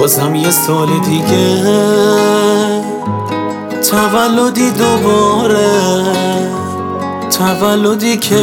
بازم یه سال دیگه تولدی دوباره، تولدی که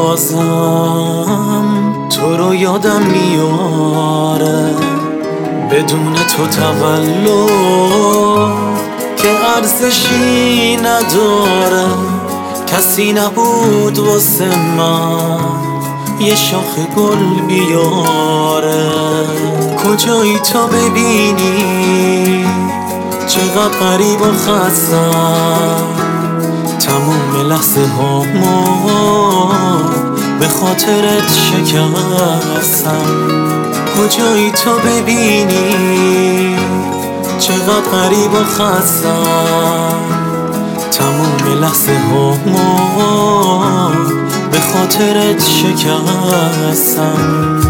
بازم تو رو یادم میاره. بدون تو تولد که ارزشی نداره، کسی نبود واسه من یه شاخ گل بیاره. کجایی تا ببینی چقدر غریب و خستم، تموم لحظه هامو به خاطرت شکستم. کجایی تا ببینی چقدر غریب و خستم، تموم لحظه هامو به خاطرت شکستم.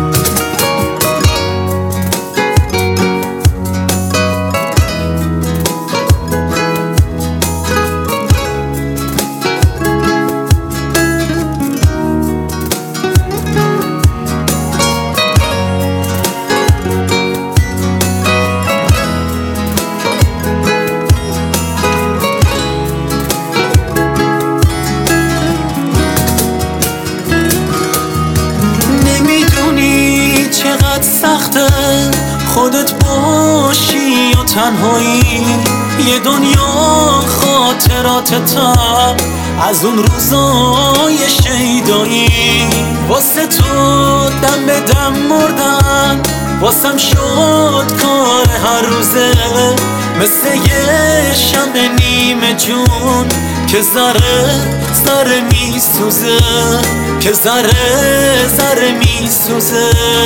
سخته خودت باشی و تنهایی، یه دنیا خاطراتتم از اون روزای شیدایی. واسه تو دم به دم مردن، واسم شد کار هر روزه، مثل یه شمع نیمه جون که ذره ذره میسوزه، که ذره ذره میسوزه.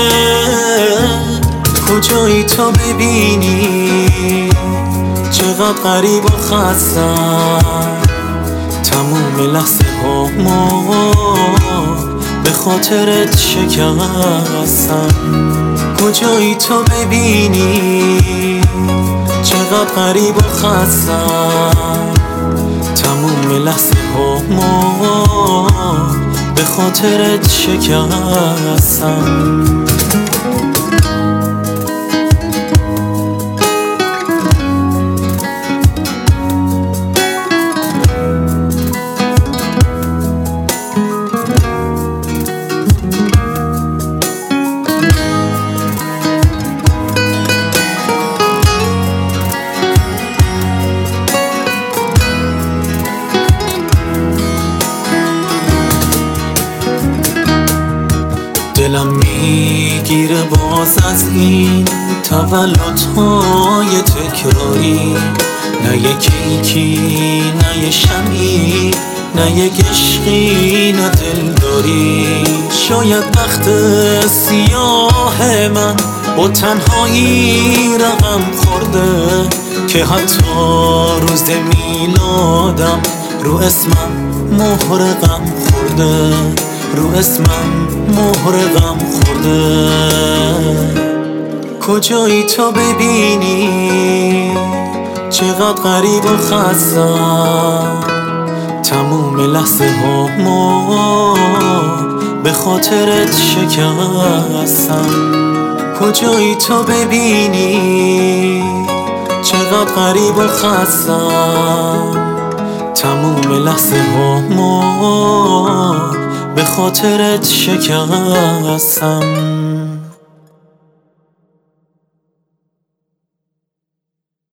کجایی تا ببینی چقدر غریب و خستم، تموم لحظه هامو به خاطرت شکستم. کجایی تا ببینی چقدر غریب و خستم، تموم لحظه هامو به خاطرت شکستم. دلم میگیره باز از این تولدهای تکراری، نه یه کیکی نه یه شمی نه یه عشقی نه دلداری. شاید وقت سیاه من با تنهایی رقم خورده، که حتی روز میلادم رو اسمم مهر غم خورده، رو اسمم مهر غم خورده. کجایی تا ببینی چقدر غریب و خستم، تموم لحظه هامو به خاطرت شکستم. کجایی تا ببینی چقدر غریب و خستم، تموم لحظه هامو به خاطرت شکستم.